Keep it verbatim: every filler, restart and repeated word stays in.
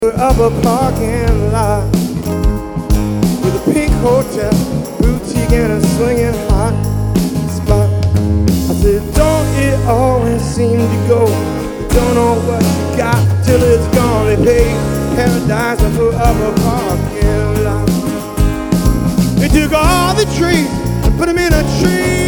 Of a parking lot with a pink hotel, boutique, and a swinging hot spot. I said, don't it always seem to go? You don't know what you got till it's gone. They pay paradise for of a parking lot. They took all the trees and put them in a tree.